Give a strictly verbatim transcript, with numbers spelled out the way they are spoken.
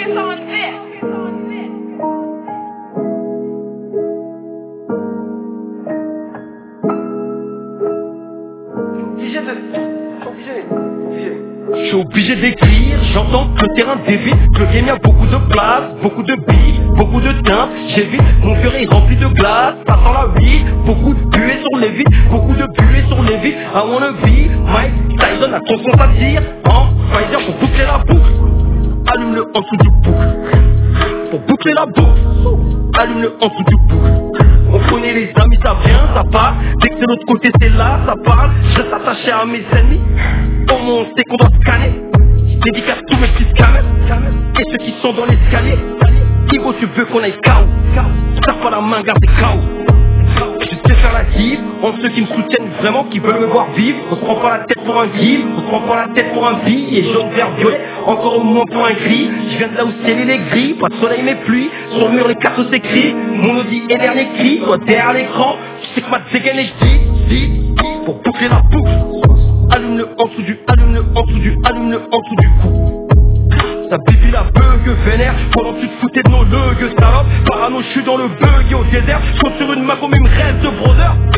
Focus on this. Je suis obligé d'écrire, j'entends que le terrain dévie, que le game y a beaucoup de place, beaucoup de billes, beaucoup de teintes, j'évite, mon cœur est rempli de glace, ça sent la vie, beaucoup de buées sur les vies, beaucoup de buées sur les vies, I wanna be, Mike Tyson a ton compte à dire, en Pfizer pour boucler la boucle, allume-le en dessous du boucle, pour boucler la boucle, allume-le en dessous du boucle. On connaît les amis, ça vient, ça part. Dès que c'est l'autre côté, c'est là, ça parle. Je reste attaché à mes ennemis. Au moins, on sait qu'on doit scanner. Dédicace tous mes petits scanners. Et ceux qui sont dans l'escalier. Ivo, tu veux qu'on aille K O. T'as pas la main, garde des K O. Je sais faire la div entre ceux qui me soutiennent vraiment, qui veulent me voir vivre. On se prend pas la tête pour un deal, on se prend pas la tête pour un billet. Jaune, vert, violet, encore au moins pour un gris. Je viens de là où c'est les gris, pas de soleil mais pluie. Sur le mur les cartes s'écrivent, mon Audi est dernier cri. Toi derrière l'écran, tu sais que ma dégaine est dit, dit, pour boucler la boucle. Allume-le en dessous du, allume-le en dessous du, allume-le en dessous du cou. Ça bibi la bug vénère, pendant que tu te foutais de nos legs, salope. Parano, je suis dans le bug et au désert, je compte sur une main comme il me reste de brother.